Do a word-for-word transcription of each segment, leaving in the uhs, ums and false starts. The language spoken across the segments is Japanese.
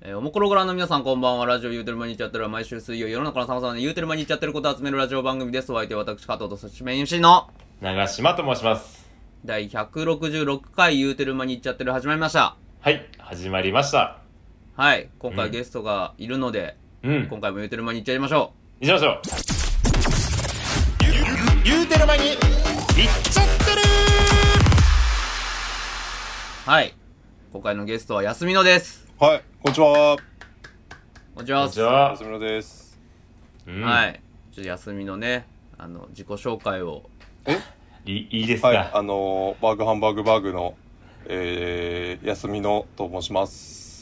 えー、おもころご覧の皆さんこんばんは。ラジオ言うてる間に言っちゃってるは毎週水曜世の中の様々な言うてる間に言っちゃってることを集めるラジオ番組です。お相手は私加藤とそしてメイン エムシー の長島と申します。 第ひゃくろくじゅうろっかい言うてる間に言っちゃってる始まりました。 はい、始まりました。 はい、今回ゲストがいるので、うん、今回も言うてる間に言っちゃいましょう。行きましょう。言うてる間に言っちゃってる。 はい、今回のゲストは安美野です。 はい、こんにちは。 こんにちは。 安美野です、 うん、はい、ちょっと安美野ね、あの自己紹介をえい, いいですか。 はい、あのバーグハンバーグバーグの、えー、安美野と申します。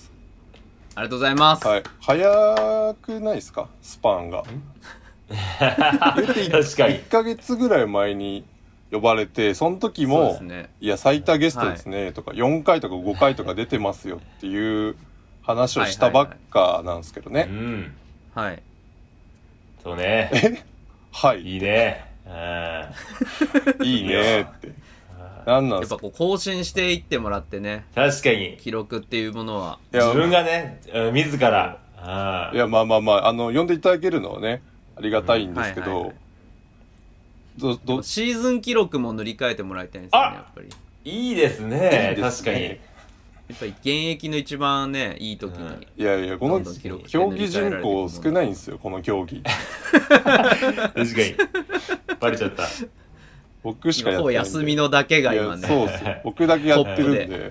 ありがとうございます。 はい、早くないですか、スパンが。言ってい確かにいっかげつぐらい前に呼ばれて、その時も、ね、いや最多ゲストですね、はい、とかよんかいとかごかいとか出てますよっていう話をしたばっかなんですけどね。はいはいはい、 うん、 はい。 そうね。 えはい。 いいね。 いいねって。なんなんすか。 やっぱこう更新していってもらってね。 確かに。 記録っていうものは。 自分がね、自ら。 あいや、まあまあまあ、あの、呼んでいただけるのはね、ありがたいんですけど、うんはいはいはい、 どどシーズン記録も塗り替えてもらいたいんですよね、やっぱり。 いいですね。いいですね、確かに。 やっぱり現役の一番ね、いい時に、うん、 いやいや、この競技人口少ないんですよ、この競技。 確かにバレちゃった。 僕しかやってないんで。 休みのだけが今ね。 そうっすよ、僕だけやってるんで。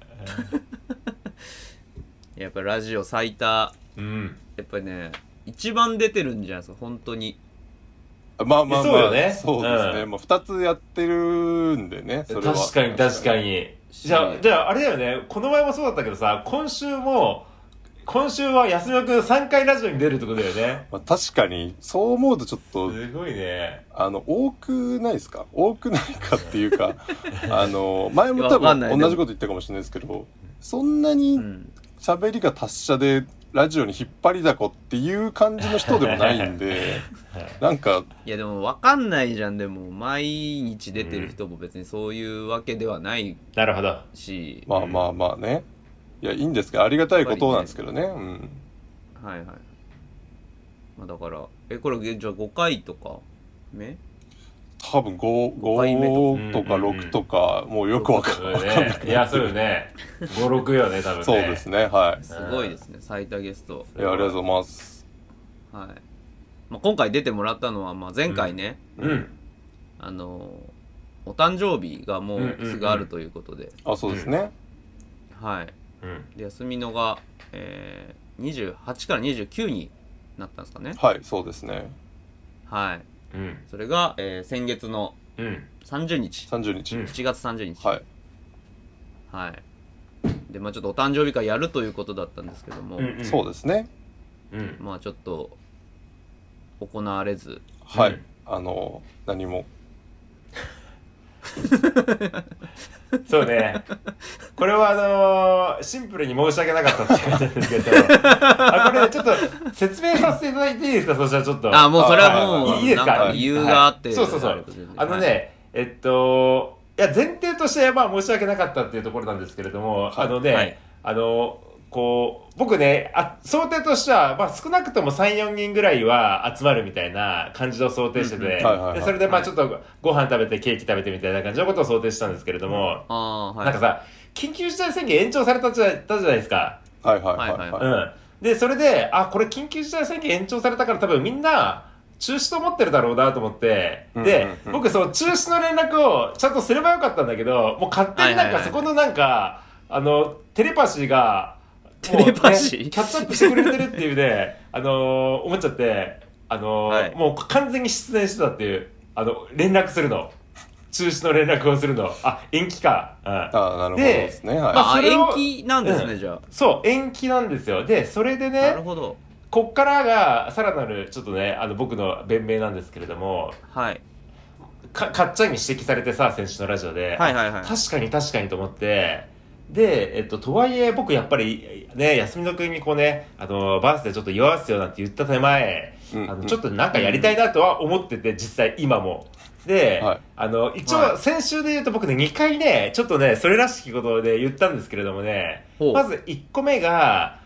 やっぱラジオ最多、うん、やっぱりね、一番出てるんじゃないですか、本当に。 まあまあまあ、 そうよね。 そうですね、うん、まあ、ふたつやってるんでね、それは。 確かに確かに。じゃあ、じゃああれだよね、この前もそうだったけどさ、今週も、今週は安野くんさんかいラジオに出るってことだよね。 まあ、確かに、そう思うとちょっと、 すごいね。 あの、多くないですか？多くないかっていうか、あの、前も多分同じこと言ったかもしれないですけど、そんなに喋りが達者で、ラジオに引っ張りだこっていう感じの人でもないんで、なんか。 いやでも分かんないじゃん、でも、毎日出てる人も別にそういうわけではないし。 なるほど。 まあまあまあね。いや、いいんですけど、ありがたいことなんですけどね。ね、うん。 はいはい。まあだから、え、これ、じゃあごかいとか目多分 5, 5とかろくとか、もうよくわかんない、 ね、いやそうよねご、ろくよね多分ね。 そうですね、はい。 すごいですね、最多ゲスト。 いや、ありがとうございます。 はい。まあ、今回出てもらったのは、まあ、前回ね、 うん、うん、 あのお誕生日がもうすぐあるということで、うんうんうん、あ、そうですね、 はい、うん、で休みのが、えー、にじゅうはちからにじゅうきゅうになったんですかね。 はい、そうですね。 はい、うん、それが、えー、先月のさんじゅうにち、 さんじゅうにち、 しちがつさんじゅうにち、 はい、 はい、でまあちょっとお誕生日会やるということだったんですけども、 うんうん、そうですね、 うん、まあちょっと行われず、 はい、うん、あの何もそうね、これはあのー、シンプルに申し訳なかったって感じなんですけどあ、これちょっと説明させていただいていいですか。そしたらちょっと、 あ、もうそれはもういいですか、 理由があって、はい、 そうそうそう、あのね、はい、えっといや前提としてまあ申し訳なかったっていうところなんですけれども、はい、あのね、はい、あのこう僕ね、あ想定としては、まあ、少なくとも さん,よん 人ぐらいは集まるみたいな感じを想定してて、でそれでまあちょっとご飯食べてケーキ食べてみたいな感じのことを想定したんですけれども、うん、あ、はい、なんかさ緊急事態宣言延長されたじゃ、たじゃないですか。 はいはいはい、はい、 うん、でそれであこれ緊急事態宣言延長されたから多分みんな中止と思ってるだろうなと思って、うんうんうん、で僕その中止の連絡をちゃんとすればよかったんだけど、もう勝手になんかそこのなんか、はいはいはい、あのテレパシーがテレパシー、 ね、キャッチアップしてくれてるっていうねあのー、思っちゃって、あのーはい、もう完全に失念してたっていう、あの連絡するの、中止の連絡をするの、あ延期か、うん、 あなるほどですね、はい、 まあ、あ延期なんですね、うん、じゃあそう延期なんですよ。でそれでね、 なるほど、 こっからがさらなるちょっとね、あの僕の弁明なんですけれども、 はい、 か, かっちゃんに指摘されてさ、先週のラジオで、 はいはいはい、 確かに確かにと思って、で、えっと、とはいえ僕やっぱりね、休みの君にこうね、あのバースでちょっと祝わせよなんて言った手前、うん、あのちょっとなんかやりたいなとは思ってて、実際今もで、はい、あの一応先週で言うと僕ねにかいねちょっとねそれらしきことで言ったんですけれどもね、まずいっこめが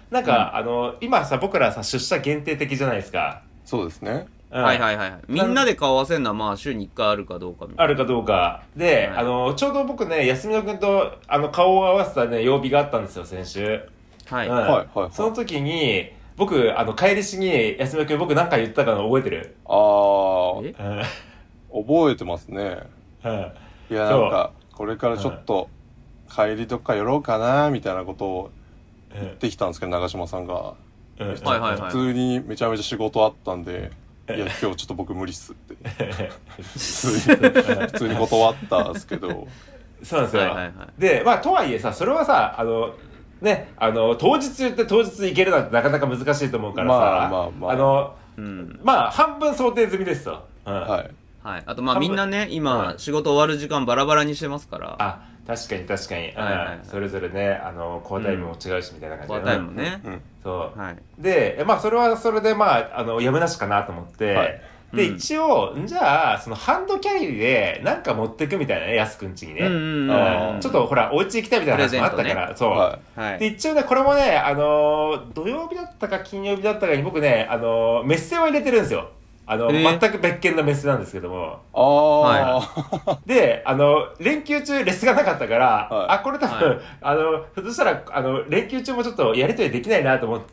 なんか、うん、あの今さ僕らさ出社限定的じゃないですか。 そうですね、 うん、はいはいはい。みんなで顔合わせるのはまあ週にいっかいあるかどうかみたいな。 あるかどうかで、はい、あのちょうど僕ね休みの君とあの顔を合わせた、ね、曜日があったんですよ先週。はい、うん、はいはいはい。その時に僕あの帰りしに休みの君僕何か言ったかの覚えてる？ ああ、うん、覚えてますね。うん、いやなんかこれからちょっと帰りどっか寄ろうかなみたいなことを言ってきたんですけど、長嶋さんが、うん、普通にめちゃめちゃ仕事あったんで、いや今日ちょっと僕無理っすって普通に普通に断ったんですけどそうなんですよ、はいはいはい、でまあとはいえさそれはさあのねあの当日言って当日行けるなんてなかなか難しいと思うからさ、まあまあまあ、あの、うん、まあ半分想定済みですと、うん、 はいはい、あとまあみんなね今、うん、仕事終わる時間バラバラにしてますから。 あ確かに確かに、はいはいはい、それぞれねあのコアタイムも違うしみたいな感じで、 コアタイムね、うん、 そう、はい、でまあそれはそれでまああのやむなしかなと思って、はい、で、うん、一応じゃあそのハンドキャリーでなんか持ってくみたいなねやすくんちにね、うんうんうん、ちょっとほらお家行きたいみたいな話もあったから、ね、そう、はい、で一応ねこれもねあの土曜日だったか金曜日だったかに僕ねあのメッセを入れてるんですよ。あの、えー、全く別件のメスなんですけども。ああ、はい。で、あの、連休中レスがなかったから、はい、あ、これ多分、はい、あの、ひょっとしたら、あの、連休中もちょっとやりとりできないなと思って、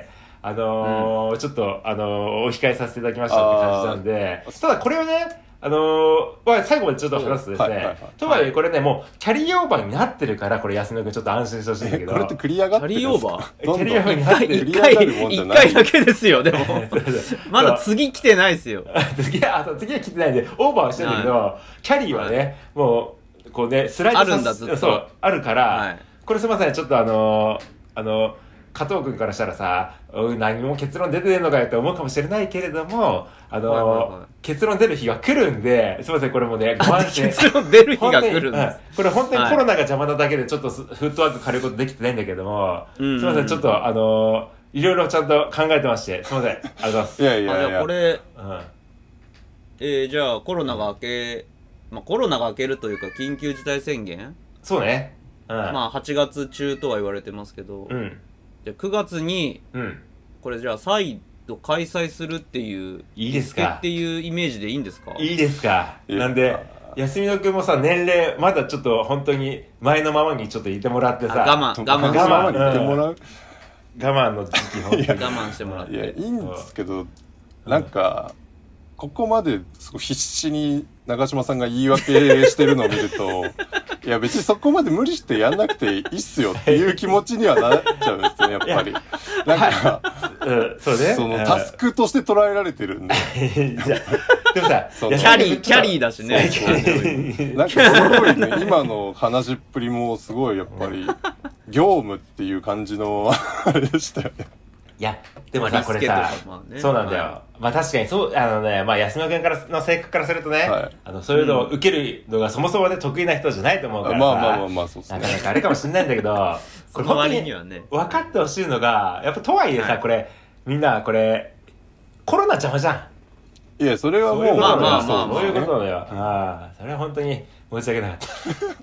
あのーうん、ちょっと、あのー、お控えさせていただきましたって感じなんで、ただこれをね、あのー、最後までちょっと話すとですね、はいはいはい、とはいえこれね、もうキャリーオーバーになってるから、これ安野くんちょっと安心してほしいんだけど。 これって繰り上がってるんですか？ キャリーオーバー？ どんどんキャリーオーバーになってる。一回、一回だけですよ、でも。まだ次来てないですよ。 次は、次は来てないんで、オーバーはしてるんだけど、はい、キャリーはね、はい、もう、こうね、スライドさせあるんだ、ずっと。 そう、あるから、はい、これすいません、ちょっとあのー、あのー、加藤君からしたらさ、何も結論出てねえのかよって思うかもしれないけれども、あのーはいはいはい、結論出る日が来るんで、すみませんこれもね、ご安心。 結論出る日が来るんです。 これ本当にコロナが邪魔なだけでちょっとフットワーク軽いことできてないんだけども、はい、すみませんちょっとあのー、いろいろちゃんと考えてまして、すみませんありがとうございます。 いやいやいや。 じゃあこれ、うん、えー、じゃあコロナが明け、まあコロナが明けるというか緊急事態宣言？ そうね。 うん、まあはちがつ中とは言われてますけど。うん。じゃくがつに、うん、これじゃあ再度開催するっていういいですかっていうイメージでいいんですか？ いいですか。なんで休みのくんもさ年齢まだちょっと本当に前のままにちょっといてもらってさ我慢我慢我慢してもらう、 うん、我慢の時期本当に我慢してもらっていやいいんですけどなんか、うんここまですごい必死に長嶋さんが言い訳してるのを見るといや別にそこまで無理してやんなくていいっすよっていう気持ちにはなっちゃうんですねやっぱりなんか、 はいうん、そうね、 そのタスクとして捉えられてるんでじゃでもさキャリーキャリーだしねなんかその通りね今の話っぷりもすごいやっぱり業務っていう感じのあれでしたよね。 いや、でもさ、これさ、まあね、そうなんだよ。はい、まあ確かに、そう、あのね、まあ安野くんからの性格からするとね、はい、あの、そういうのを受けるのがそもそもね、得意な人じゃないと思うからさ、 まあまあまあまあ、そうそう。なかなかあれかもしれないんだけど、これ本当に分かってほしいのが、やっぱとはいえさ、はい、これ、みんなこれ、コロナ邪魔じゃん。いや、それはもう、 そういうことまあまあまあ、 そういうことだよ。ああ、それは本当に申し訳なかった。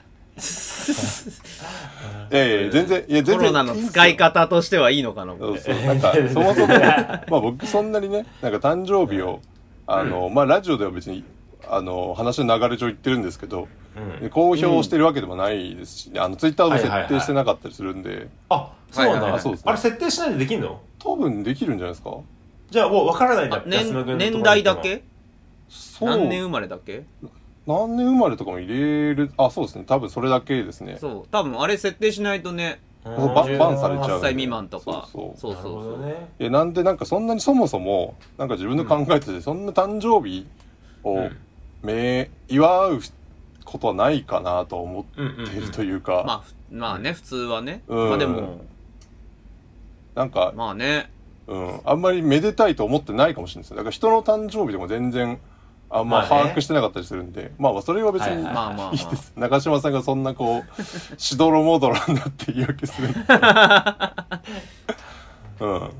いやいや全然いや全然コロナの使い方としてはいいのかな。 そうそうなんかそもそもまあ僕そんなにねなんか誕生日をあの、うん、まあラジオでは別にあの話の流れ上言ってるんですけど、うん、公表してるわけでもないですし、ね、あのツイッターも設定してなかったりするんで、はいはいはい、 あそうなんだ、はいはいはい、そうですね、あれ設定しないでできんの？ 多分できるんじゃないですか。 じゃあもう分からないんだ。 年, 年代だけ？何年生まれだけ？ 何年生まれとかも入れる、あ、そうですね。多分それだけですね。 そう。多分あれ設定しないとね、 バンされちゃう、ね。 はっさい未満とか。 そうそう。そうそうそう。 ね、いや、なんでなんかそんなにそもそも、なんか自分で考えてて、うん、そんな誕生日を、め、祝うことはないかなと思っているというか。うんうんうん、 まあ、まあね、普通はね。うん、まあでも、 なんか、 まあね。 うん。あんまりめでたいと思ってないかもしれないですよ。だから人の誕生日でも全然、あんま把握してなかったりするんで、まあ、ね、まあそれは別にいいです。長嶋さんがそんなこう、しどろもどろになって言い訳するんで。うん。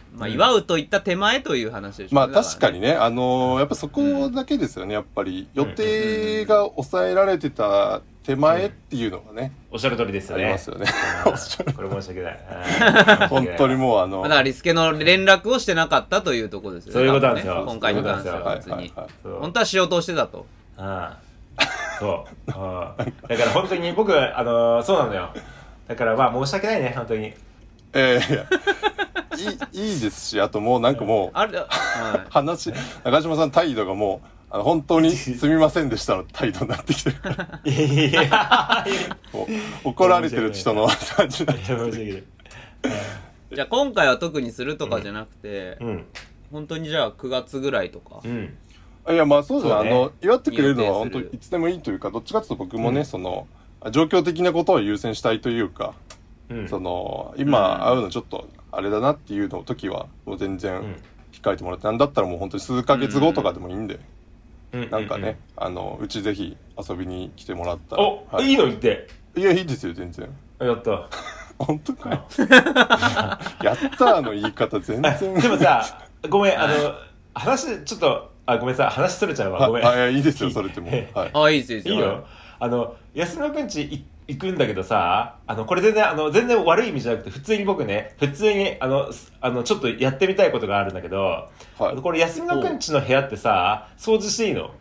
まあ、祝うといった手前という話でしょうね。 まあ確かにね、あのー、やっぱそこだけですよね、やっぱり予定が抑えられてた手前っていうのがね、 うん、おっしゃる通りですよね。 ありますよね。 これ申し訳ない。 本当にもうあのだからリスケの連絡をしてなかったというところですよね。 そういうことなんですよ、 ね、今回に関しては別に、はいはいはい、本当はしようとしてたと。 ああそうああだから本当に僕あのー、そうなのよ。だからまあ申し訳ないね本当に。 えー、いいいいですし、あともうなんかもうあれ、はい、話中島さん態度がもうあの本当にすみませんでしたの態度になってきてるからいやいや怒られてる人の感じになってる。 じゃあ今回は特にするとかじゃなくて、 うん、 本当にじゃあくがつぐらいとか、 うん、 いやまあそうですね、あの祝ってくれるのは本当にいつでもいいというか、どっちかというと僕もね、うん、その状況的なことを優先したいというか、うん、その今会うのちょっとあれだなっていうの時はもう全然控えてもらって、なんだったらもう本当に数ヶ月後とかでもいいんで、うん、なんかね、うん、あのうちぜひ遊びに来てもらったら。 お、はい、いいの言って。 いやいいですよ全然。 やった本当かよやったの言い方全然でもさごめんあの話ちょっとあごめんさ話それちゃうわごめん。 あいやいいですよそれってもう、 はい、あいいですよいいよ。あの安野くんち行くんだけどさ、あのこれ全然あの全然悪い意味じゃなくて普通に僕ね普通にあのあのちょっとやってみたいことがあるんだけど、はい、これ安野くんちの部屋ってさ掃除していいの？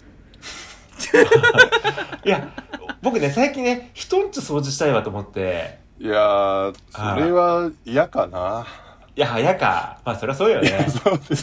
いや僕ね最近ね人んち掃除したいわと思って。 いやーそれは嫌かな。 いや嫌か。まあそりゃそうよね。 いやそうです。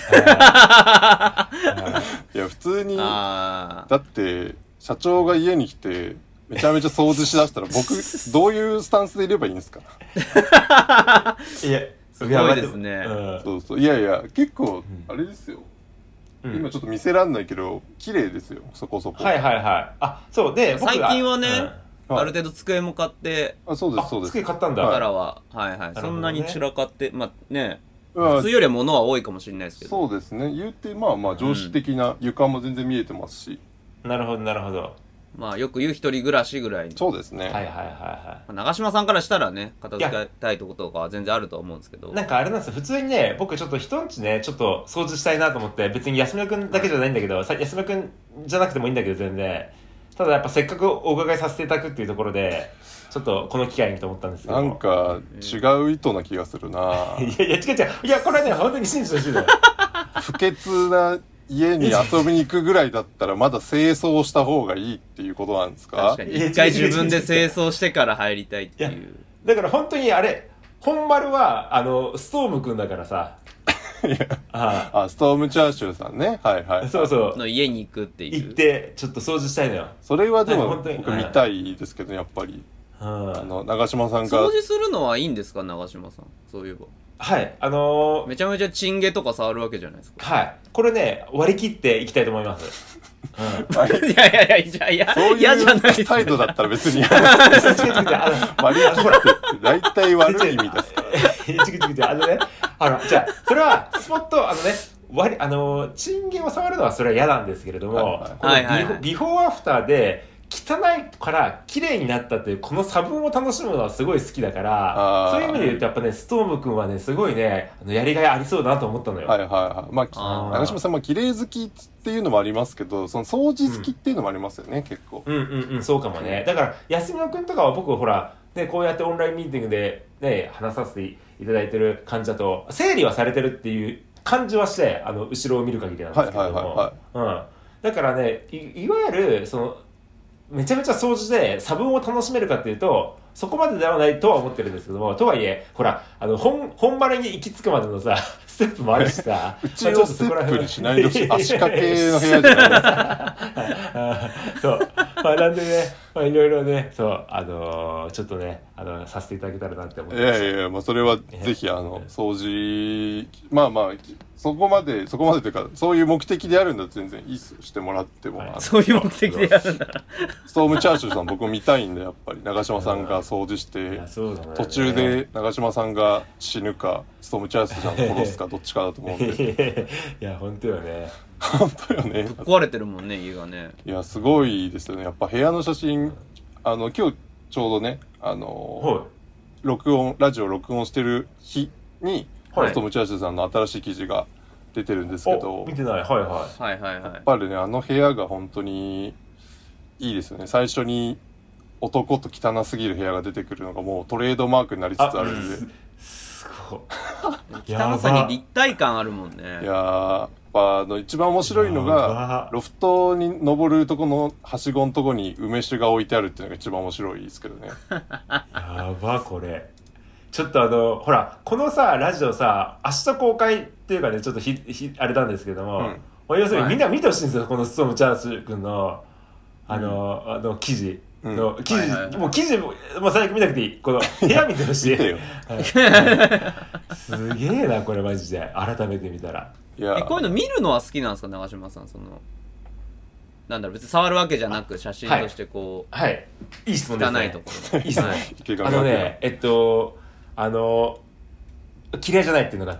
いや普通にだって社長が家に来てめちゃめちゃ掃除しだしたら僕どういうスタンスでいればいいんですか？ いやすごいですね、 うん、そうそういやいや結構あれですよ、うん、今ちょっと見せらんないけど綺麗ですよそこそこ。 はいはいはい。あそうで最近はね、うん、ある程度机も買って、 あそうですそうです。 机買ったんだからは、はい、はいはい、そんなに散らかってまあね普通よりは物は多いかもしれないですけど。 そうですね言うてまあまあ常識的な床も全然見えてますし、 うん、なるほどなるほど。 まあよく言う一人暮らしぐらい。 そうですね。 はいはいはいはい。 長嶋さんからしたらね片付けたいとことかは全然あると思うんですけど。 なんかあれなんですよ普通にね僕ちょっと人んちねちょっと掃除したいなと思って別に安村くんだけじゃないんだけど、はい、安村くんじゃなくてもいいんだけど全然。ただやっぱせっかくお伺いさせていただくっていうところでちょっとこの機会にと思ったんですけど。 なんか違う意図な気がするな。 いやいや違う違ういやこれはね本当に信じてほしいのよ。 不潔な家に遊びに行くぐらいだったらまだ清掃した方がいいっていうことなんですか？ 確かに一回自分で清掃してから入りたいっていう。いだから本当にあれ本丸はあのストームくんだからさ。 いやああストームチャーシューさんねはいはい、はい、 そうそうの家に行くっていう行ってちょっと掃除したいのよ。 それはでも僕見たいですけどやっぱり、 うん、 あの長嶋さんが掃除するのはいいんですか長嶋さんそういえば。 はいあのー、 めちゃめちゃチンゲとか触るわけじゃないですか。 はいこれね割り切っていきたいと思います、 うん、いやいやいやじゃあいやそういう態度だったら別に嫌だ割り切って大体悪い意味ですから違う違う違うあのねあのじゃあそれはスポットあのね割あのチンゲを触るのはそれは嫌なんですけれども、はいはい、このビフォーアフターで汚いから綺麗になったというこの差分を楽しむのはすごい好きだからそういう意味で言うとやっぱねストームくんはねすごいねあのやりがいありそうだなと思ったのよ。 はいはいはいまあ長嶋さんも綺麗好きっていうのもありますけどその掃除好きっていうのもありますよね、うん、結構うんうんうんそうかもね。だから安野くんとかは僕ほらねこうやってオンラインミーティングでね話させていただいてる患者と整理はされてるっていう感じはしてあの後ろを見る限りなんですけども、はいはいはいはい、うん、だからね い, いわゆるそのめちゃめちゃ掃除で差分を楽しめるかっていうとそこまでではないとは思ってるんですけどもとはいえほらあの 本, 本丸に行き着くまでのさステップもあるしさうちをステップにしないでほしい足掛けの部屋じゃないそうまあなんでねまあいろいろねそうあのー、ちょっとねあのさせていただけたらなって思ってました。 いやいやまあそれはぜひあの掃除まあまあそこまでそこまでというかそういう目的であるんだと全然いいっすしてもらっても、はい、 そういう目的であるんだストームチャーシューさん僕見たいんでやっぱり長嶋さんが掃除して、ね、途中で長嶋さんが死ぬかストームチャーシューさんを殺すかどっちかだと思うんでいや本当よね本当よね壊れてるもんね家がね。 いやすごいですよねやっぱ部屋の写真あの今日ちょうどねあの、はい、録音ラジオ録音してる日にポストムチャーシュさんの新しい記事が出てるんですけど、 見てない。はいはい。 はいはいはい。 やっぱりね、あの部屋が本当にいいですよね。最初に男と汚すぎる部屋が出てくるのがもうトレードマークになりつつあるんで、 すごい汚さに立体感あるもんね。 いやー、あの一番面白いのがロフトに登るとこのはしごのとこに梅酒が置いてあるっていうのが一番面白いですけどね。 やばこれちょっとあのほらこのさラジオさ明日公開っていうかねちょっとひひあれなんですけども、うん、要するにみんな見てほしいんですよ、はい、このストームチャース君のあの、うん、あの記事の、うん、記事、はいはいはい、もう記事ももう最悪見なくていいこの部屋見てほしいすげえなこれマジで改めて見たら。 いやえこういうの見るのは好きなんですか長嶋さん。そのなんだろう別に触るわけじゃなく写真としてこう、 はい、はい、いい質問ですね。 汚いところいい質問、はい、あのねえっとあの嫌いじゃないっていうのがあって、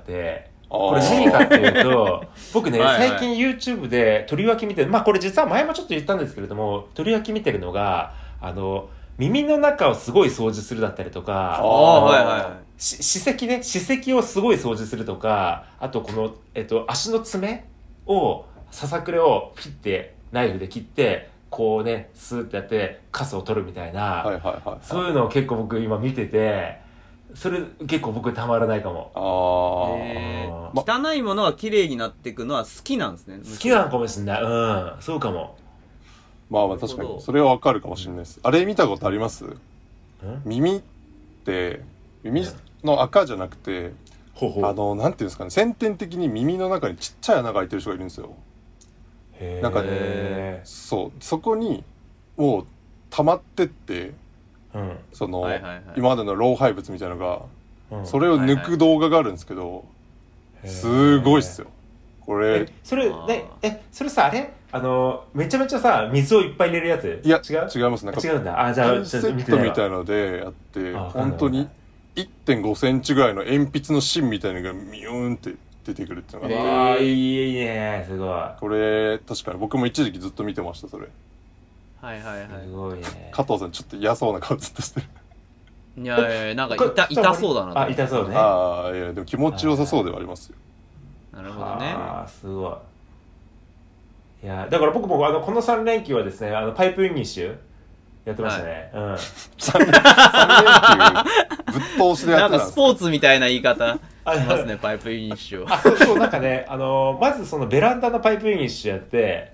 これ何かっていうと僕ねはい、はい、最近 YouTube で取り分け見てる、まあこれ実は前もちょっと言ったんですけれども取り分け見てるのがあの耳の中をすごい掃除するだったりとか、 あはいはい、 歯石ね歯石をすごい掃除するとか、あとこの、えっと、足の爪をささくれを切ってナイフで切ってこうねスーってやってカスを取るみたいな、 はいはいはいはい、 そういうのを結構僕今見ててそれ結構僕たまらないかも。 あ、えー、汚いものが綺麗になっていくのは好きなんですね。 好きなのかもしれない。うんそうかも。 まあまあ確かにそれはわかるかもしれないです。あれ見たことあります？耳って耳の赤じゃなくて、ほうほうあのなんていうんですかね、先天的に耳の中にちっちゃい穴が開いてる人がいるんですよ。へなんかね、そうそこにもう溜まってって、うん、その、はいはいはい、今までの老廃物みたいなのが、うん、それを抜く動画があるんですけど、はいはい、すごいっすよこれ。 えそれねえそれさあれあのめちゃめちゃさ水をいっぱい入れるやつ？ いや違う違います。なんか違うんだ。あじゃあピンセットみたいのでやって本当に いってんごセンチぐらいの鉛筆の芯みたいなのがミューンって出てくるっていうのがあって、いいいいねすごい。 これ確かに僕も一時期ずっと見てましたそれ。 はいはいはい。 すごいね。 加藤さんちょっと嫌そうな顔ずっとしてる。 いやいやいやなんか痛痛そうだな。 あ痛そうね。 ああいやでも気持ちよさそうではありますよ。 なるほどね。 ああすごい。いやだから僕もあのこのさん連休はですねあのパイプインニッシュやってましたね。はい、うん。さん連休ぶっ通しでやってたんです。 なんかスポーツみたいな言い方しますねパイプインニッシュを。 あそうそうなんかねあのまずそのベランダのパイプインニッシュやって。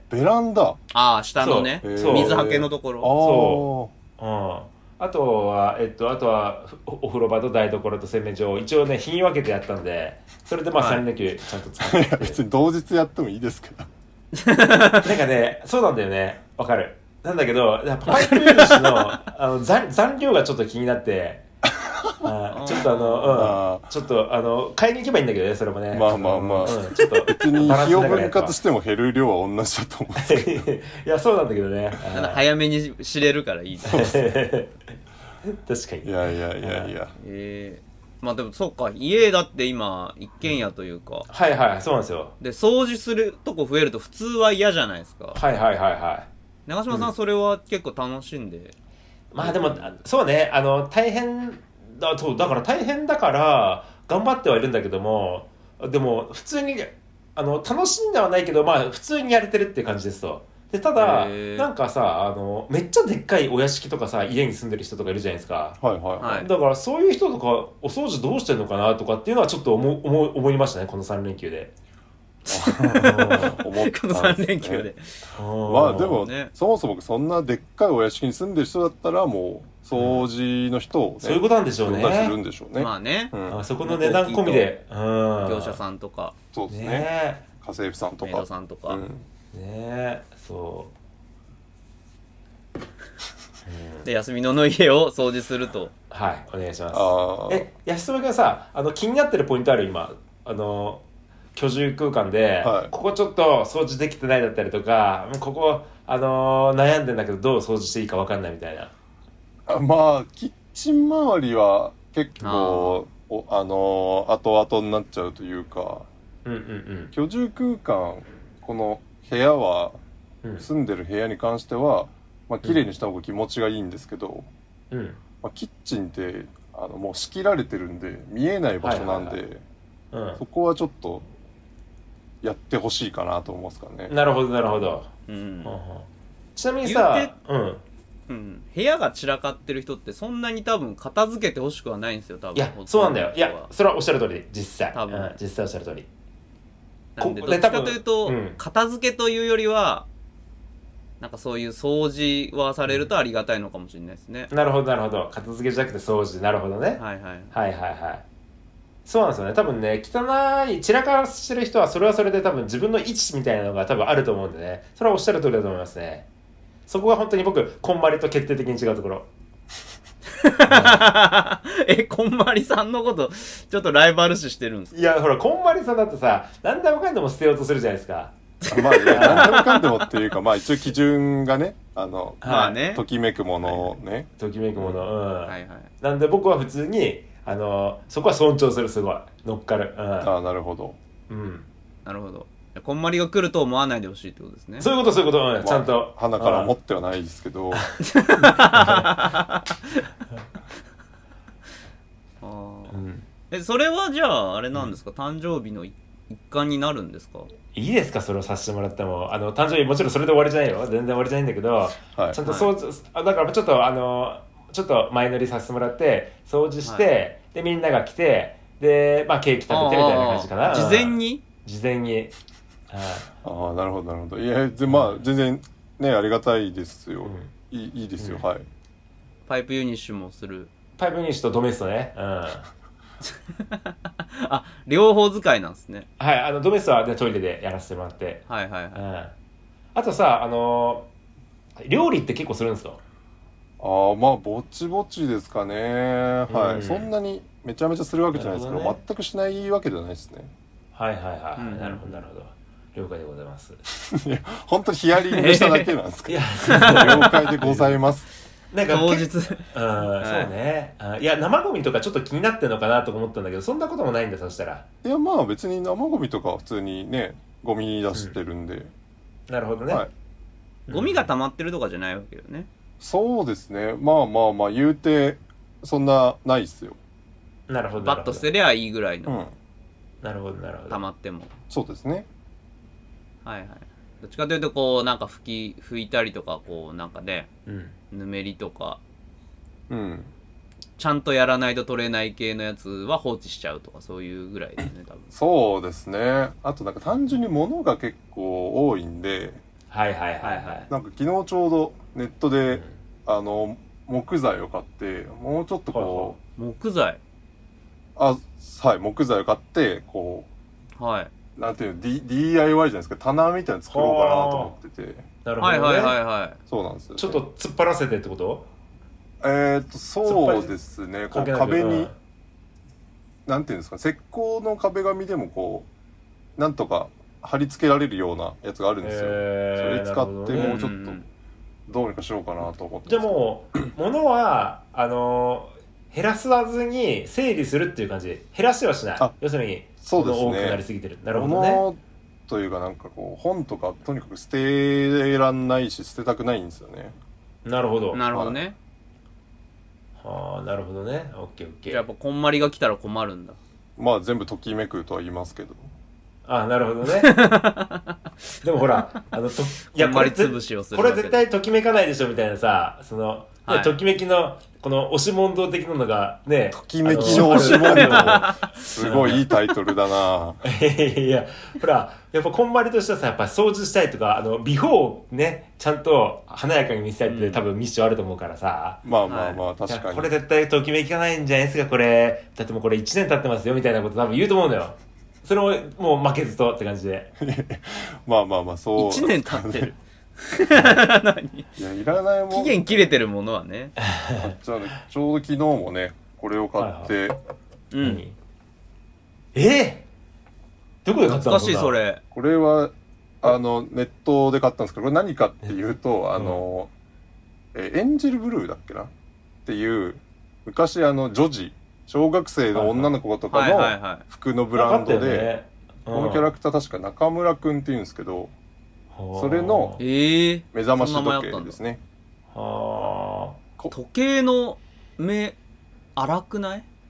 ベランダ？ ああ下のね水はけのところ。 そう。うん。あとはえっとあとはお風呂場と台所と洗面所を一応ね日に分けてやったんでそれでまあさん連休ちゃんと使って。 いや別に同日やってもいいですけど。 なんかねそうなんだよねわかる。なんだけどパイプインニッシュのあの 残, 残量がちょっと気になってあちょっとあの、うん、ちょっとあの買いに行けばいいんだけどねそれもね。 まあまあまあ、うん、ちょっと別に費用分割しても減る量は同じだと思うんですけど。いやそうなんだけどね。 早めに知れるからいい確かに。 いやいやいやいや。 えーまあでもそうか家だって今一軒家というか、うん、 はいはいそうなんですよ。 で掃除するとこ増えると普通は嫌じゃないですか。 はいはいはいはい。 長嶋さん、うん、それは結構楽しんで。 まあでもそうねあの大変だそうだから大変だから頑張ってはいるんだけどもでも普通にあの楽しんではないけどまあ普通にやれてるっていう感じですと。でただなんかさあのめっちゃでっかいお屋敷とかさ家に住んでる人とかいるじゃないですか。 はいはいはい。 だからそういう人とかお掃除どうしてるのかなとかっていうのはちょっと思思思いましたねこのさん連休で。 このさん連休で。 まあでも、ね、そもそもそんなでっかいお屋敷に住んでる人だったらもう掃除の人を、ねうん、そういうことなんでしょうね。 するんでしょうね。 まあね。 うん、あそこの値段込みで、うん、 業者さんとか。 そうですね。ね家政婦さんとか。 メイドさんとか。うん、 ねそう。 で休みのの家を掃除すると。 はいお願いします。え安友君さあの気になってるポイントある今あの居住空間で、はい、ここちょっと掃除できてないだったりとかここあのー、悩んでんだけどどう掃除していいか分かんないみたいな。 あまあキッチン周りは結構あ、おあのー、後々になっちゃうというか、 うんうんうん、 居住空間この部屋は、うん、住んでる部屋に関してはまあ綺麗にした方が気持ちがいいんですけど、 うんまあ、キッチンってあのもう仕切られてるんで見えない場所なんで、はいはいはい、 うん、 そこはちょっとやってほしいかなと思いますかね。 なるほどなるほど、 うん、 ちなみにさ、 うんうん、部屋が散らかってる人ってそんなに多分片付けてほしくはないんですよ多分。 いやそうなんだよ。いやそれはおっしゃる通りで実際多分、うん、 実際おっしゃる通りなんでどっちかというと、うん、片付けというよりはなんかそういう掃除はされるとありがたいのかもしれないですね。 なるほどなるほど、片付けじゃなくて掃除。なるほどね、 はいはい、 はいはいはいそうなんですよね。多分ね汚い散らかしてる人はそれはそれで多分自分の位置みたいなのが多分あると思うんでね、それはおっしゃる通りだと思いますね。そこが本当に僕こんまりと決定的に違うところえ、こんまりさんのことちょっとライバル視してるんですか？ いやほらこんまりさんだってさ何でもかんでも捨てようとするじゃないですかまあいや何でもかんでもっていうかまあ一応基準がねあのまあねときめくものね、はい、 ときめくもの、うん、 はいはい、 なんで僕は普通にあのそこは尊重する、すごい乗っかる、うん、 ああなるほど、 うん、 なるほど。こんまりが来ると思わないでほしいってことですね。 そういうことそういうこと、うんまあ、ちゃんと鼻から持ってはないですけどあ、うん、えそれはじゃああれなんですか、うん、誕生日の一環になるんですか？ いいですかそれをさせてもらっても。あの誕生日もちろんそれで終わりじゃないよ、全然終わりじゃないんだけど、はい、ちゃんとそう、はい、だからちょっとあのちょっと前乗りさせてもらって掃除して、はい、でみんなが来てで、まあ、ケーキ食べてみたいな感じかな。 事前に事前にああなるほどなるほど。いやでまあ全然ねありがたいですよ、うん、い, いいですよ、うん、はい。 パイプユニッシュもする。 パイプユニッシュとドメストね、うん、 あ両方使いなんですね。 はい、あのドメストは、ね、トイレでやらせてもらって、 はいはいはい、うん、 あとさあの料理って結構するんですか？ ああまあぼちぼちですかね、はい、うん、そんなにめちゃめちゃするわけじゃないですけど、ね、全くしないわけじゃないですね。 はいはいはい、うん、なるほどなるほど、了解でございます。 いや本当にヒアリングしただけなんですか？いや了解でございます。 なんか当日、うん、 そうね、いや生ゴミとかちょっと気になってるのかなと思ったんだけど、そんなこともないんだ。そしたらいやまあ別に生ゴミとかは普通にねゴミに出してるんで、うん、 なるほどね、はい、 ゴミが溜まってるとかじゃないわけよね。 そうですね、まあまあまあ言うてそんなないっすよ。 なるほどバッと捨てりゃいいぐらいの、うん、 なるほどなるほど、 溜まってもそうですね。 はいはい、どっちかというとこうなんか拭き拭いたりとかこうなんかね、うん、ぬめりとか、 うん、 ちゃんとやらないと取れない系のやつは放置しちゃうとかそういうぐらいですね多分。 そうですね。あとなんか単純に物が結構多いんで、 はいはいはいはい、 なんか昨日ちょうどネットで、うん、あの木材を買ってもうちょっとこう、はいはい、木材あはい木材を買ってこうはいなんていうの D ディーアイワイ じゃないですか、棚みたいなの作ろうかなと思ってて。 なるほどね、 はいはいはいはい、 そうなんですよ、ね、 ちょっと突っ張らせてってこと？ えー、っとそうですね、こう壁に、うん、なんていうんですか、石膏の壁紙でもこうなんとか貼り付けられるようなやつがあるんですよ、えー、それ使ってもうちょっとどうにかしようかなと思って。 じゃあもう物はあのー、減らさずに整理するっていう感じで減らしてはしない。要するにそうですね、 多くなりすぎてる。なるほどね。 物というかなんかこう本とかとにかく捨てらんないし捨てたくないんですよね。 なるほどなるほどね。 はあなるほどね。オッケーオッケー。 やっぱこんまりが来たら困るんだ。 まあ全部ときめくとは言いますけど。 あなるほどね。でもほらあのといやこれ潰しをするこれ絶対ときめかないでしょみたいなさ、その、はい、ときめきのこの押し問答的なのがね、 ときめきの押し問答すごいいいタイトルだな。 いやほらやっぱこんまりとしてはさ、やっぱ掃除したいとかあのビフォーをねちゃんと華やかに見せたいって、うん、多分ミッションあると思うからさ。 まあまあまあ、はい、確かにこれ絶対ときめきがないんじゃないですかこれ、だってもうこれいちねん経ってますよみたいなこと多分言うと思うんだよ。それももう負けずとって感じで。 まあまあまあそういちねん経ってる。 何いやいらないもん、 期限切れてるものはね。 じゃあね、ちょうど昨日もねこれを買って、はいはい、 うん、 えー、どこで買ったの？ 懐かしいそれ。 これはあのネットで買ったんですけど、これ何かっていうと、あの、うん、えエンジェルブルーだっけなっていう昔あの女児小学生の女の子とかの服のブランドで、このキャラクター確か中村くんっていうんですけど、それの目覚まし時計ですね。 はあ。 時計の目荒くない？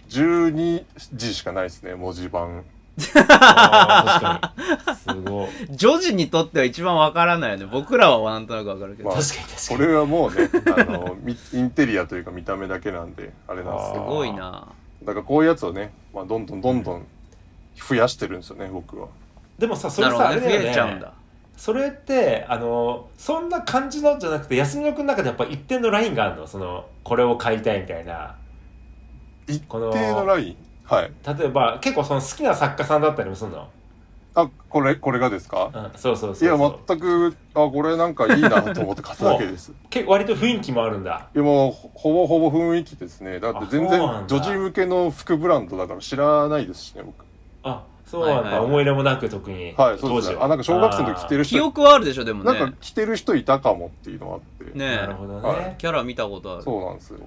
じゅうにじしかないですね、文字盤。 あ確かに。すごい。 女児にとっては一番わからないよね。僕らはなんとなくわかるけど。 まあ、確かに確かに。 これはもうね、あの、インテリアというか見た目だけなんで、あれなんですけど。 すごいな。 だからこういうやつをね、まあ、どんどんどんどん増やしてるんですよね、僕は。 でもさ、それさ、あれだよね。 増えちゃうんだ。 それってあのそんな感じのじゃなくて、休みのくんの中でやっぱ一定のラインがあるの、そのこれを買いたいみたいな一定のライン。はい。 例えば結構その好きな作家さんだったりもするの？ あ、これこれがですか？ うん、そうそうそうそう。 いや全く、あ、これなんかいいなと思って買っただけです。 結構割と雰囲気もあるんだ。 いやもうほぼほぼ雰囲気ですね。だって全然女児向けの服ブランドだから知らないですしね、僕。 あ、そうなんだ、はいはいはい、思い入れもなく特に。 はい、そうですね。あ、なんか小学生の時着てる人。 記憶はあるでしょ、でもね。 なんか着てる人いたかもっていうのがあって。 ねえ。 なるほどね、 はい。キャラ見たことある。 そうなんですよ。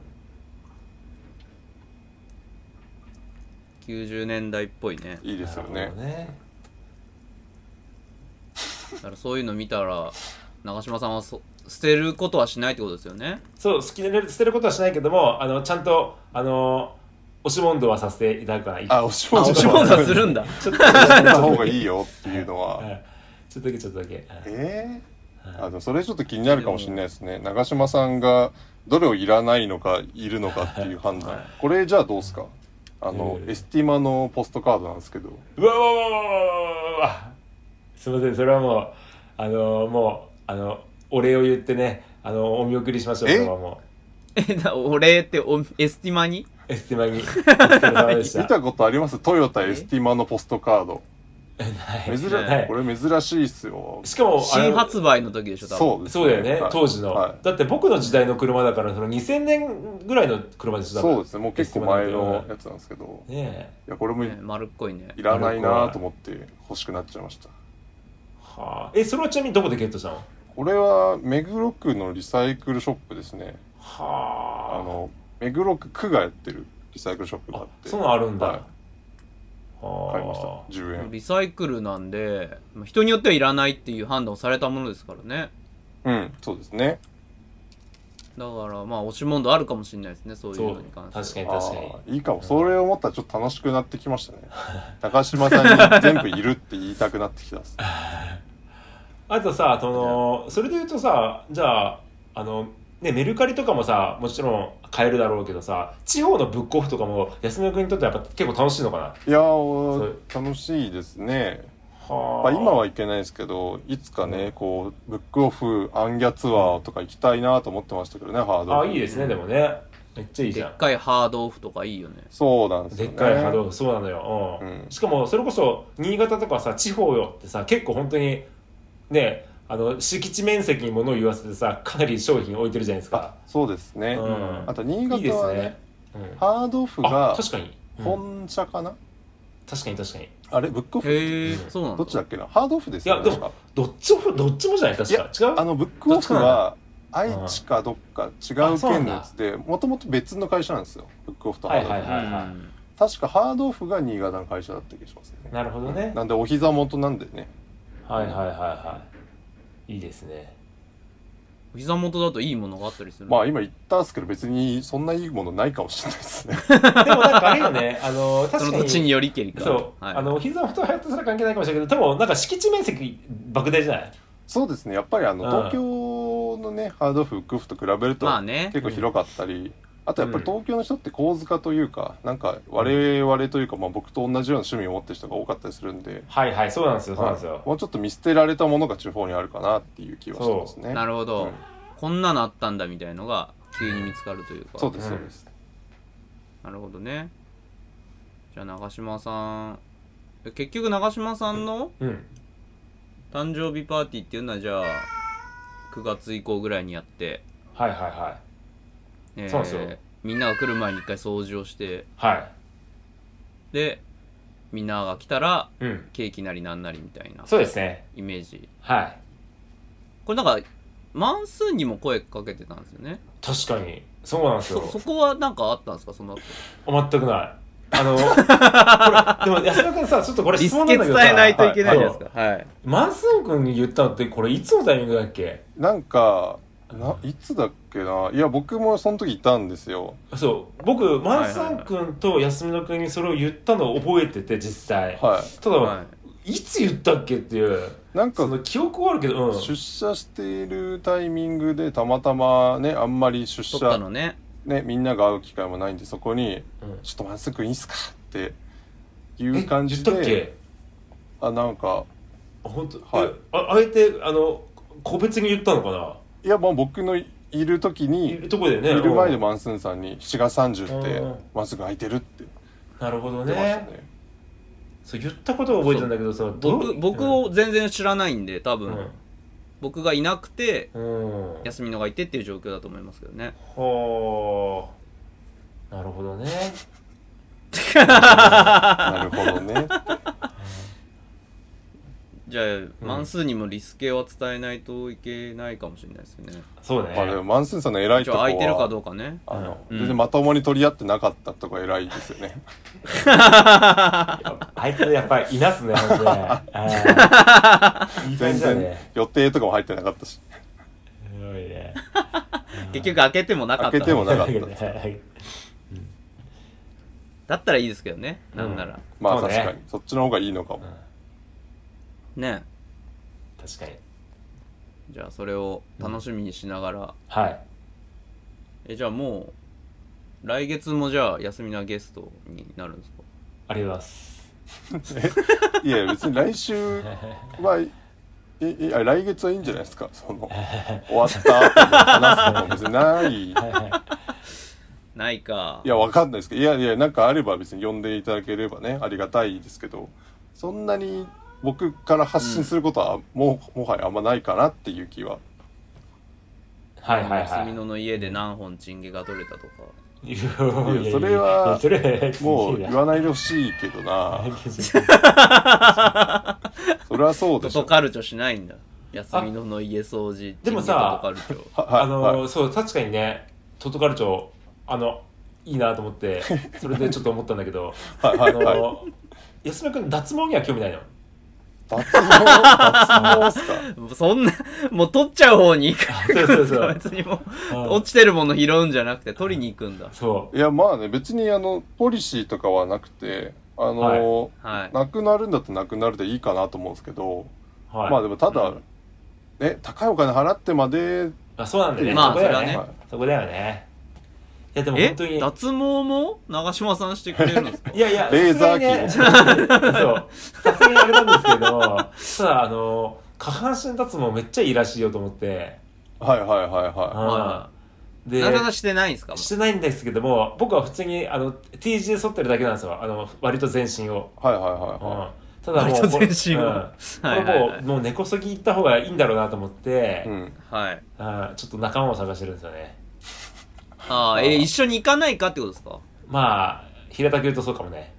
きゅうじゅうねんだいっぽいね。 いいですよね。ねだからそういうの見たら、長嶋さんはそ捨てることはしないってことですよね。 そう、好きで捨てることはしないけども、あのちゃんとあの押し問答はさせていただくからいい。 あ、押し問答はするんだ。 ちょっとやった方がいいよっていうのは。 ちょっとだけちょっとだけ。 ええー。あのそれちょっと気になるかもしれないですね。長嶋さんがどれをいらないのかいるのかっていう判断。はい、これじゃあどうですか。あの、エスティマのポストカードなんですけど。 うわわわわわわわ。すみません、それはもうあのもうあのお礼を言ってね、あのお見送りしましょう。 え、 それはもう。え、お礼っておエスティマに？ エスティマに。お疲れ様でした。 見たことあります？トヨタエスティマのポストカード。 珍しい。これ珍しいっすよ。 しかも新発売の時でしょ、多分。 そうですね。 そうだよね、はい、当時の、はい。だって僕の時代の車だから、そのにせんねんぐらいの車でしょ。 そうですね。もう結構前のやつなんですけど。 ねえ。 いや、これも、 ね、丸っこいね。 いらないなと思って欲しくなっちゃいました。 はあ。え、それはちなみにどこでゲットしたの？ これは目黒区のリサイクルショップですね。 はあ。 あの目黒区区がやってるリサイクルショップがあって。 そういうのあるんだ。はい、 はあ、買いました。じゅうえん。 リサイクルなんで、人によってはいらないっていう判断をされたものですからね。 うん、そうですね。 だからまあ押し問答あるかもしれないですね、そういうのに関しては。確かに確かに。いいかも。それを思ったらちょっと楽しくなってきましたね。高島さんに全部いるって言いたくなってきたっす。 あとさ、そのそれで言うとさ、じゃああのね、メルカリとかもさ、もちろん買えるだろうけどさ、地方のブックオフとかも安野君にとってはやっぱ結構楽しいのかな？ いやー、楽しいですね。はあ、まあ、今はいけないですけど、いつかね、うん、こうブックオフアンギャツアーとか行きたいなと思ってましたけどね、ハードオフ。 あ、いいですね、でもね。めっちゃいいじゃん。 でっかいハードオフとかいいよね。 そうなんですよね。 でっかいハードオフ、そうなのよ。うん。うん、しかもそれこそ新潟とかさ、地方よってさ、結構本当にね、あの敷地面積に物を言わせてさ、かなり商品置いてるじゃないですか。 そうですね。うん、あと新潟はね、いいですね、うん、ハードオフが確かに本社かな。 確かに確かに。 あれブックオフ、 へえ、そうなんだ。 どっちだっけな。ハードオフですよね。 いやでもどっちもどっちもじゃない確か。違う。 あのブックオフは愛知かどっか違う県のやつで、もともと別の会社なんですよ。ブックオフとハードオフ。はいはいはいはい。確かハードオフが新潟の会社だった気がしますね。 なるほどね。 なんでお膝元なんでね。 はいはいはいはい。いいですね。 お膝元だといいものがあったりする。 まあ今言ったんですけど別にそんないいものないかもしれないですね。 でもなんかあれよね、あの確かにその土地によりけりか。 そう、はい、あのお膝元はやっとそれ関係ないかもしれないけど、でもなんか敷地面積莫大じゃない？ そうですね。やっぱりあの、うん、東京のねハードオフブックオフと比べると結構広かったり、まあね、あとやっぱり東京の人って構図化というか、うん、なんか我々というか、まあ、僕と同じような趣味を持ってる人が多かったりするんで、 はいはい、そうなんですよ、そうなんですよ。 もうちょっと見捨てられたものが地方にあるかなっていう気はしてますね。 なるほど、うん、こんなのあったんだみたいのが急に見つかるというか。 そうですそうです、 うん、なるほどね。じゃあ長嶋さん、結局長嶋さんの誕生日パーティーっていうのはじゃあくがつ以降ぐらいにやって、 はいはいはい、 えー、そうですよ。みんなが来る前に一回掃除をして、 はい、 でみんなが来たら、 うん、 ケーキなりなんなりみたいな。 そうですね。 イメージ。 はい。 これなんかマンスーンにも声かけてたんですよね。 確かにそうなんですよ。 そ, そこはなんかあったんですか、その後。 全くない。あのこれでも安田君さ、ちょっとこれ質問なんだけどさ、 伝えないといけないじゃないですか。はい。 マンスーン君に言ったのってこれいつのタイミングだっけ？ なんかないつだっけな。いや僕もその時いたんですよ。 そう僕マンスーン君と休みの君にそれを言ったのを覚えてて実際、はい、ただ、はい、いつ言ったっけっていうなんかその記憶はあるけど、うん、 出社しているタイミングでたまたまねあんまり出社撮ったのね、 ねみんなが会う機会もないんでそこに、うん、ちょっとマンスーン君いいっすかっていう感じで言ったっけ。 あなんか本当、はい、ああえてあの個別に言ったのかな。 いやもう僕のいる時にいるとこでね、 いる前でマンスーンさんにしちがつさんじゅうってまっすぐ空いてるってなるほど ね, ねそう言ったことを覚えてるんだけどさ僕, 僕を全然知らないんで多分、うん、僕がいなくて、うん、休みのがいてっていう状況だと思いますけどね。 はあなるほどねなるほどねじゃあ、うん、マンスーにもリスケは伝えないといけないかもしれないですよね。 そうね。 まあ、でもマンスーさんの偉いとこは空いてるかどうかね。 あの、うん、全然まともに取り合ってなかったとか偉いですよね。 あいつやっぱりいなすね。 全然予定とかも入ってなかったし。すごいね。 結局開けてもなかった。 開けてもなかった。 だったらいいですけどね。なんなら。うん、 まあ確かに そ,、ね、そっちの方がいいのかも。 うん、ね。 確かに。 じゃあそれを楽しみにしながら、うん、 はいえじゃあもう来月もじゃあ休みなゲストになるんですか。 ありがとうございますいや別に来週はええ来月はいいんじゃないですか。その終わった後に話すのも別にないないか。 いやわかんないですけどいやいやなんかあれば別に呼んでいただければねありがたいですけどそんなに僕から発信することはもう、うん、もはやあんまないかなっていう気は。 はいはいはい。 休みのの家で何本チンゲが取れたとか。 いやそれはもう言わないでほしいけどな。それはそうでしょ。 トトカルチョしないんだ。休みのの家掃除。 でもさ、 トトカルチョあの、はい、そう確かにねトトカルチョあのいいなと思ってそれでちょっと思ったんだけど、はいはいはい、あの安村君脱毛には興味ないの。 脱毛脱毛っすかそんなもう取っちゃう方に行くんですか。別にもう落ちてるもの拾うんじゃなくて取りに行くんだ。 そういやまあね別にあのポリシーとかはなくてあの、はいはい、なくなるんだったらなくなるでいいかなと思うんですけど、はい、まあでもただ、うん、ね高いお金払ってまであそうなんだよね。 まあそれはね、 はい、そこだよね。いやでも本当に脱毛も長嶋さんしてくれるんですか。 いやいやレーザー機もそうさすがにあれなんですけどただあの下半身脱毛めっちゃいいらしいよと思ってはいはいはいはい、はい、でなかなかしてないんですか。 してないんですけども僕は普通にあの T 字で剃ってるだけなんですよ。あの割と全身をはいはいはいはい、 うん、ただもう割と全身を、うん、 これもう、はいはい、もう根こそぎ行った方がいいんだろうなと思って、 うんはい、 あちょっと仲間を探してるんですよね。 ああ、えー、一緒に行かないかってことですか。 まあ平たく言うとそうかもね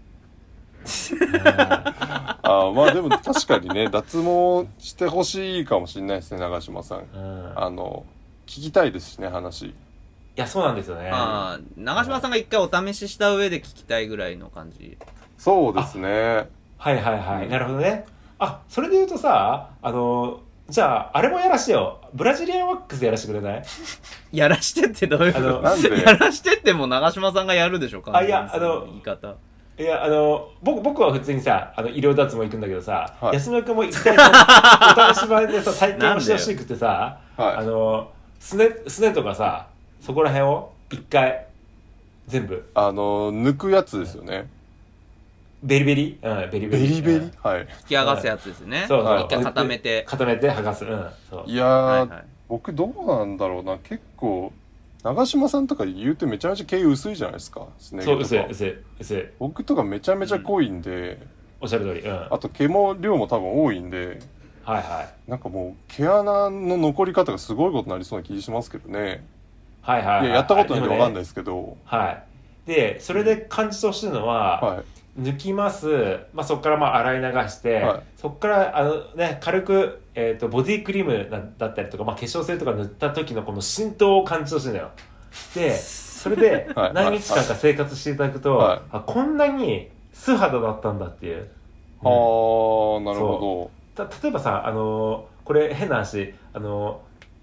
あまあでも確かにね脱毛してほしいかもしれないですね長嶋さん、うん、あの聞きたいですしね話。いやそうなんですよね。 あ長嶋さんが一回お試しした上で聞きたいぐらいの感じ。 そうですね。 はいはいはい、うん、なるほどね。あそれで言うとさあのじゃああれもやらしてよ。ブラジリアンワックスやらしてくれない。 やらしてってどういうことなんでやらしてっても長嶋さんがやるでしょ。 あいやあの言い方いやあの 僕, 僕は普通にさあの医療脱毛行くんだけどさ、はい、安野君も一回お試し場でさ体験をしてほしくてさ、はい、あのすねすねとかさそこら辺を一回全部あの抜くやつですよね。 ベリベリ、うん、ベリベリベリベリ、うん、はい。 引き剥がすやつですね。 そうそう。 一回固めて固めて剥がす。うん。そう。 いやー、はいはい、僕どうなんだろうな。結構長嶋さんとか言うてめちゃめちゃ毛薄いじゃないですか。すね毛とか。 そう薄い薄い薄い。 僕とかめちゃめちゃ濃いんで。うん、 おっしゃる通り。うん。 あと毛も量も多分多いんで。 はいはい。 なんかもう毛穴の残り方がすごいことになりそうな気しますけどね。 はいはい、はい。 いややったことないんでわかんないですけど。ね、 はい。でそれで感じてほしいのは。はい。抜きます、まあ、そこからまあ洗い流して、はい、そこからあの、ね、軽く、えー、とボディクリームだったりとか、まあ、化粧水とか塗った時のこの浸透を感じてほしいのよ。でそれで何日間か生活していただくと、はいはい、あこんなに素肌だったんだっていう、うん、 ああなるほど。 た例えばさあのー、これ変な話あのー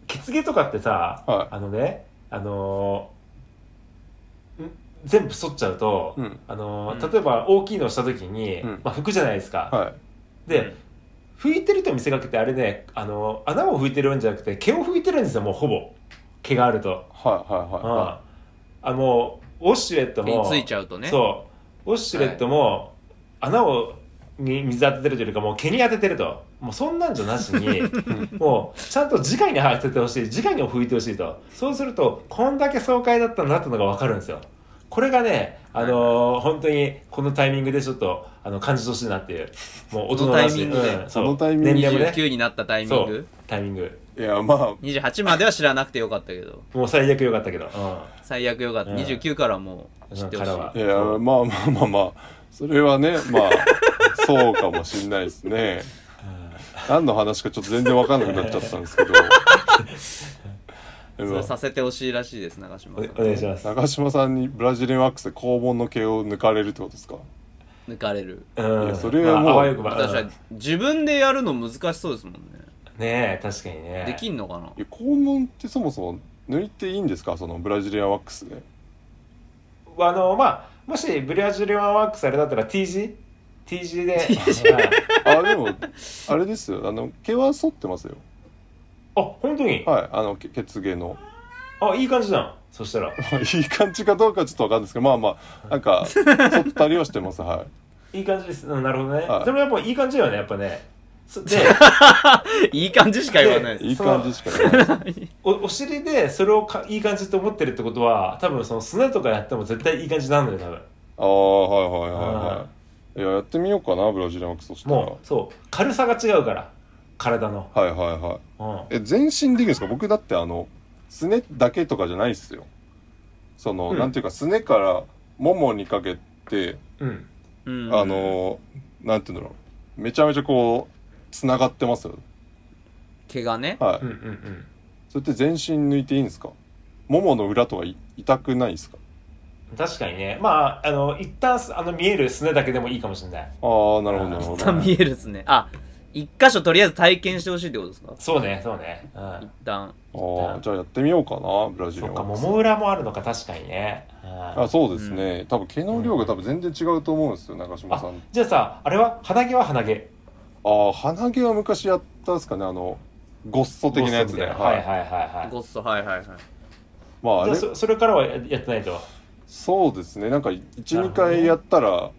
血毛とかってさ、はい、あのねあのー、全部剃っちゃうと、うん、あのーうん、例えば大きいのをした時に、うん、まあ、拭くじゃないですか、はい、で、うん、拭いてると見せかけてあれね、あのー、穴を拭いてるんじゃなくて毛を拭いてるんですよ、もうほぼ毛があると、はいはいはい、うん、あのウォシュレットもついちゃうとね、 そうウォシュレットも穴をに水当ててるというかもう毛に当ててると、もうそんなんじゃなしにもうちゃんと直に当ててほしい、直に拭いてほしいと、そうするとこんだけ爽快だったんだってのが分かるんですよ。これがね、あのー、本当にこのタイミングでちょっとあの感じてほしいなっていう、もう大人だし、うん、 そのタイミングで、 ね、にじゅうきゅうになったタイミングタイミングいやまあにじゅうはちまでは知らなくてよかったけどもう最悪よかったけど、うん、 最悪よかった、うん、にじゅうきゅうからもう知ってほしい、 いやまあまあまあまあそれはねまあそうかもしんないですね何の話かちょっと全然分かんなくなっちゃったんですけどそうさせてほしいらしいです、長嶋さん。 お願いします。 長嶋さんにブラジリンワックスで肛門の毛を抜かれるってことですか？ 抜かれる。 うん、いやそれはもう、まあ、 私は自分でやるの難しそうですもんね。 ねえ確かにね。 できんのかな。 いや肛門ってそもそも抜いていいんですか、そのブラジリアンワックスで。 あのまあもしブラジリアンワックスあれだったら T 字 T 字であでもあれですよ、あの毛は剃ってますよ。 あ本当に。 はいあの血毛の。 あいい感じじゃん。そしたらいい感じかどうかちょっと分かんないですけど、まあまあなんか剃ったりはしてます。はいいい感じです。なるほどね、はい、でもやっぱいい感じよねやっぱね。でいい感じしか言わないです。 いい感じしか言わないです。 お, お尻でそれをかいい感じと思ってるってことは多分そのすねとかやっても絶対いい感じなんだよ多分。 ああはいはいはいはい。いややってみようかなブラジリアンワックスとしたら。 もうそう軽さが違うから体の。 はいはいはい、うん、え全身できるんですか？僕だってあのすねだけとかじゃないっすよ。その、うん、なんていうかすねからももにかけて、うん、あのなんていうんだろう、めちゃめちゃこうつながってますよ毛がね。 はい、うんうんうん、それって全身抜いていいんですか？ももの裏とか痛くないですか？ 確かにね。まああの一旦あの見えるすねだけでもいいかもしれない。ああなるほどなるほど。 一旦見えるすね。あ一箇所とりあえず体験してほしいってことですか？ そうねそうね、うん、 一旦。 ああじゃあやってみようかなブラジル。 そうかもも裏もあるのか確かにね、 うん、あそうですね、うん、多分毛の量が多分全然違うと思うんですよ、長嶋さん。 じゃあさあれは鼻毛は鼻毛。 ああ鼻毛は昔やったんですかね、あのゴッソ的なやつで。はいはいはいはいゴッソはいはいはい。 まああれ そ, それからはやってないと。 そうですね、なんかいち、にかいやったら、はい、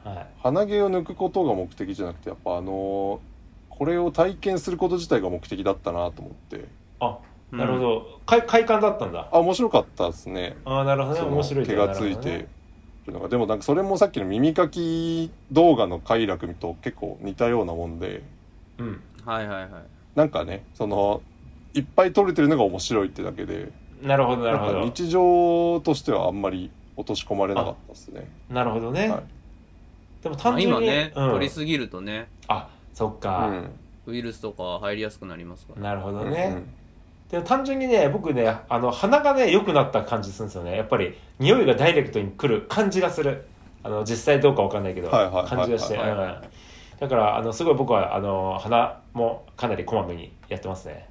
鼻毛を抜くことが目的じゃなくてやっぱあのー、これを体験すること自体が目的だったなと思って。 あなるほど、うん、快, 快感だったんだ。 あ面白かったですね。 あなるほどね、面白い。 毛がついてるのが、でもなんかそれもさっきの耳かき動画の快楽と結構似たようなもんで、 うんはいはいはい、 なんかねそのいっぱい撮れてるのが面白いってだけで。 なるほどなるほど。 日常としてはあんまり落とし込まれなかったですね。 なるほどね、はい、でも単純に、まあ、今ね、うん、取りすぎるとね、 あそっか、 うん、ウイルスとか入りやすくなりますから。 なるほどね、うんうん、でも単純にね僕ねあの鼻がね良くなった感じするんですよね。やっぱり匂いがダイレクトに来る感じがする。あの実際どうかわかんないけど、はいはいはいはい、感じがして、うん、だからあのすごい僕はあの鼻もかなりこまめにやってますね。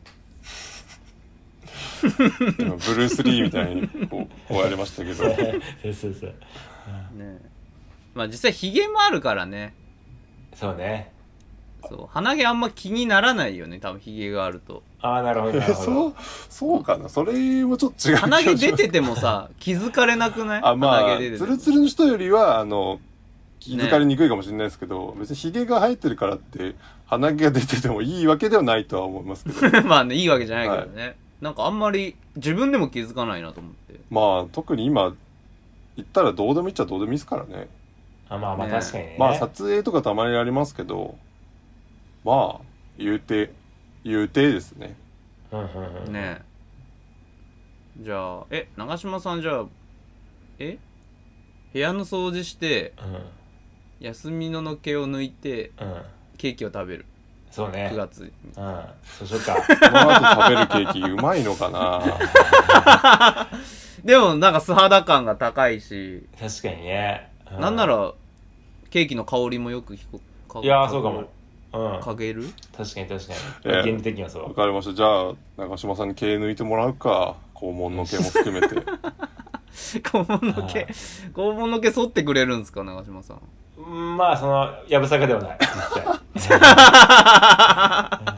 今ブルース・リーみたいにこうこうやりましたけどそうそう、 うん、ねまあ実際ヒゲもあるからね。 そうね。 そう鼻毛あんま気にならないよね多分ヒゲがあると。 ああなるほどなるほど。 そうそうかな、それもちょっと違う。 鼻毛出ててもさ気づかれなくない？ あまあツルツルの人よりはあの気づかれにくいかもしれないですけど、ね、別にヒゲが生えてるからって鼻毛が出ててもいいわけではないとは思いますけどまあねいいわけじゃないけどね、はい、なんかあんまり自分でも気づかないなと思って。 まあ特に今言ったらどうでもいいっちゃどうでもいいですからね。 あまあまあ確かにね。 まあ撮影とかたまにありますけどまあ言うて言うてですね。 ねえじゃあえ長嶋さんじゃあえ部屋の掃除して、うん、休みのの毛を抜いて、うん、ケーキを食べる。 そうねくがつに、 うん、そうしようか。 その後食べるケーキうまいのかなでもなんか素肌感が高いし確かにね、 うん、なんならケーキの香りもよく聞く。 いやーそうかも。 かける、 確かに確かに、原理的にはそう。 わかりました。じゃあ長嶋さんに毛抜いてもらうか、肛門の毛も含めて。 肛門の毛肛門の毛剃ってくれるんですか長嶋さん。 うん、まあそのやぶさかではないじゃあ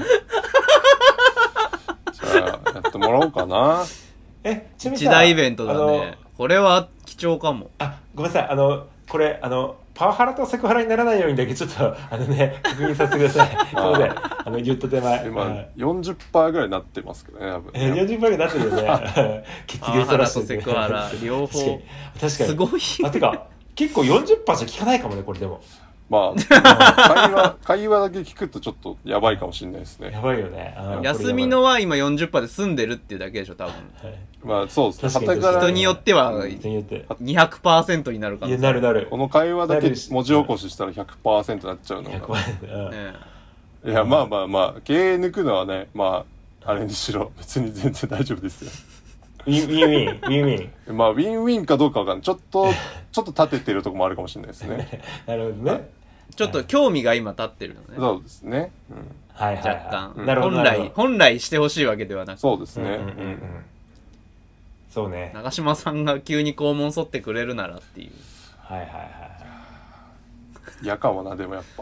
やってもらおうかな。 え、ちなみに一大イベントだね。これは貴重かも。 あ、ごめんなさい、あのこれあのパワハラとセクハラにならないようにだけちょっとあのね確認させてください。そうで、あの言った手前今 よんじゅっパーセント ぐらいになってますけどね。多分えー、よんじゅっパーセント ぐらいになってるよね。血パワハラとセクハラ両方確かにすごい。 あ、てか結構 よんじゅっパーセント じゃ効かないかもねこれでも。 まあ会話会話だけ聞くとちょっとやばいかもしれないですね。 やばいよね。 休みのは今 よんじゅっパーセント で済んでるっていうだけでしょ多分。はい、 まあそうですね。 人によってはにひゃくパーセント になるかも。 いやなるなる。 この会話だけ文字起こししたら ひゃくパーセント になっちゃうのが。ね、いやまあまあまあ経営抜くのはね、まああれにしろ別に全然大丈夫ですよ。 ウィンウィンウィンウィンウィン。 まあウィンウィンかどうかわかんない。ちょっとちょっと立ててるとこもあるかもしれないですね。 なるほどね。はい、 ちょっと興味が今立ってるのね。 そうですね。 うん、はいはい、はい、 若干、 うん、 本来本来してほしいわけではなく。 そうですね。 うんうんうんうん、そうね。 長嶋さんが急に肛門剃ってくれるならっていう。 はいはいはい。 嫌かもなでもやっぱ。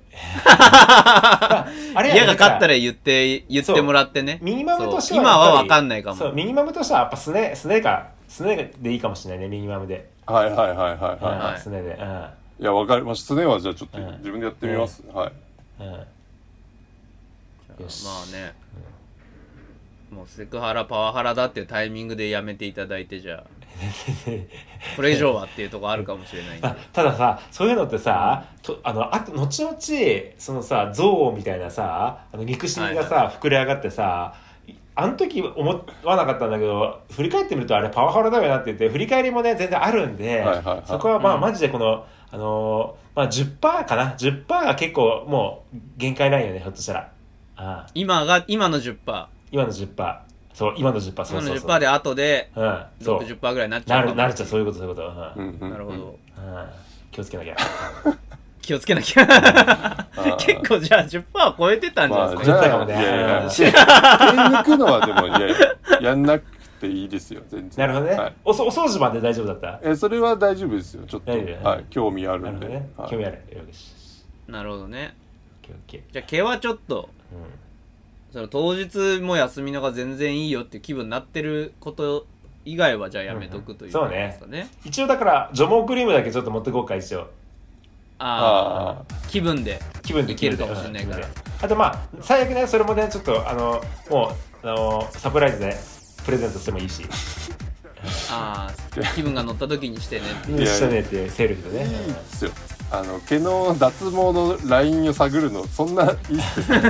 あれ家が勝ったら言って言ってもらってね。 ミニマムとしては今は分かんないかも。 そうミニマムとしてはやっぱスネスネかスネでいいかもしれないね。ミニマムで。 はいはいはいはいはい。 うん、スネで。うん。 いや、わかりました。スネはじゃあちょっと自分でやってみます。うん、はい。うん。よし。まあね、うん。もうセクハラ、パワハラだっていうタイミングでやめていただいて、じゃあ。これ以上はっていうところあるかもしれないんで。 あ、たださ、そういうのってさ、とあのあと後々そのさ憎悪みたいなさ、あの憎しみがさ、はいはい、膨れ上がってさ。あの時思わなかったんだけど振り返ってみるとあれパワハラだよなって言って振り返りもね全然あるんで、はいはいはい、そこはまあ、うん、マジでこの、あのーまあ、じゅっパーセント かな じゅっパーセント が結構もう限界ラインよねひょっとしたら。ああ今が今の じゅっパーセント今の じゅっパーセント そう今の じゅっパーセント そうそうそう今の じゅっパーセント で後で ろくじゅっパーセント ぐらいになっちゃうなるなるちゃうそういうことそういうこと、 うんうん、なるほど、うん、 気をつけなきゃ気をつけなきゃ結構じゃあ じゅっパーセント 超えてたんじゃないですか。 まあ、じゃあ、ね、いやいや手抜くのはでもいややんなくていいですよ全然。 なるほどね、はい、お, お掃除まで大丈夫だった？ えそれは大丈夫ですよちょっと、ね、はい、興味あるんで、 ねはい、 興味あるよしなるほどね。 じゃあ毛はちょっと、うん、その当日も休みのが全然いいよって気分になってること以外はじゃあやめとくということですかね、うん、そうね。 一応だから除毛クリームだけちょっと持ってこうか一応。 ああ気分で気分でいけるかもしれないから、うん、 あとまあ最悪ねそれもねちょっとあのもうあのサプライズでプレゼントしてもいいしああ気分が乗った時にしてねってしてねっていうセールフでね。 いいですよ。あの毛の脱毛のラインを探るのそんないいっすよ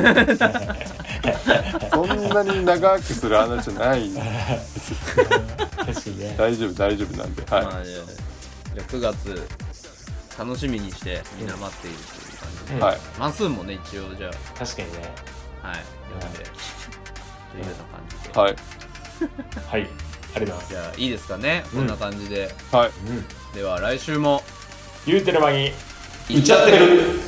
そんなに長くする話じゃないんで確かにね大丈夫大丈夫なんで、はい、まあ、じゃあくがつ楽しみにしてみんな待っているという感じで、 うん、はい、 マンスーンもね一応じゃあ確かにねはい読んで、というような感じではいはいありがとうございます。 じゃあいいですかね、うん、こんな感じで、 はい、 うん、では来週も言うてる間に言っちゃってる